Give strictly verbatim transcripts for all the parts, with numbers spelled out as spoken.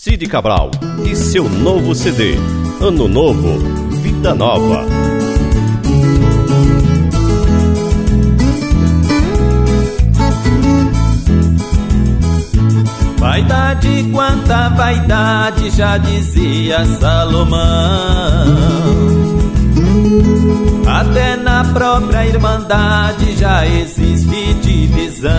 Cid Cabral e seu novo C D, Ano Novo, Vida Nova. Vaidade, quanta vaidade, já dizia Salomão. Até na própria irmandade já existe divisão.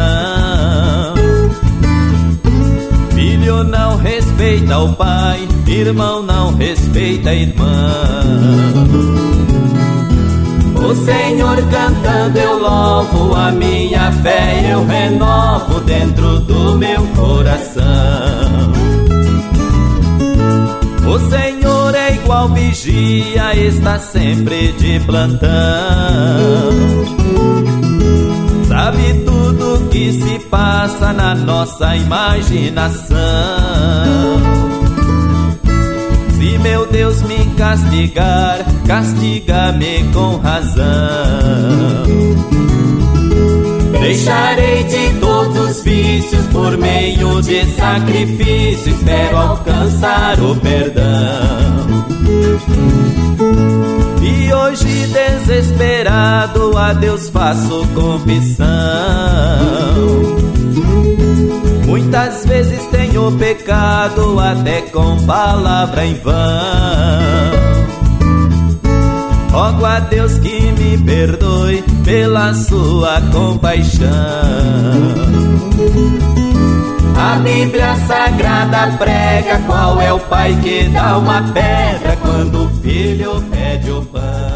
Filho não respeita o pai, irmão não respeita irmão. O Senhor cantando eu louvo, a minha fé eu renovo dentro do meu coração. O Senhor é igual vigia, está sempre de plantão. Sabe tudo que se passa na nossa imaginação. Se meu Deus me castigar, castiga-me com razão. Deixarei de todos os vícios, por meio de sacrifício, espero alcançar o perdão. E hoje desesperado a Deus faço confissão. Muitas vezes tenho pecado até com palavra em vão. Rogo a Deus que me perdoe pela sua compaixão. A Bíblia Sagrada prega qual é o pai que dá uma pedra quando o filho pede o pão.